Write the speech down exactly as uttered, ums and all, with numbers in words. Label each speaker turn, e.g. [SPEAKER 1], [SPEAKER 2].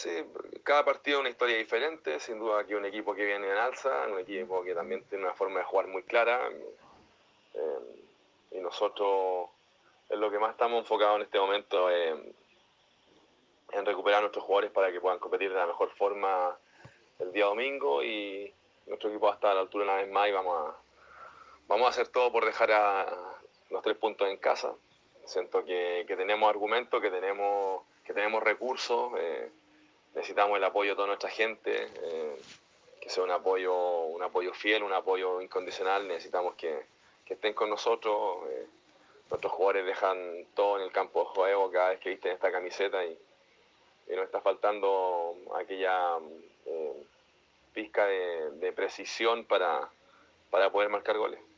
[SPEAKER 1] Sí, cada partido es una historia diferente, sin duda aquí un equipo que viene en alza, un equipo que también tiene una forma de jugar muy clara, eh, y nosotros en lo que más estamos enfocados en este momento es en recuperar a nuestros jugadores para que puedan competir de la mejor forma el día domingo, y nuestro equipo va a estar a la altura una vez más y vamos a, vamos a hacer todo por dejar a los tres puntos en casa. Siento que, que tenemos argumentos, que tenemos, que tenemos recursos, eh, necesitamos el apoyo de toda nuestra gente, eh, que sea un apoyo, un apoyo fiel, un apoyo incondicional. Necesitamos que, que estén con nosotros. Eh, nuestros jugadores dejan todo en el campo de juego cada vez que visten esta camiseta, y, y nos está faltando aquella eh, pizca de, de precisión para, para poder marcar goles.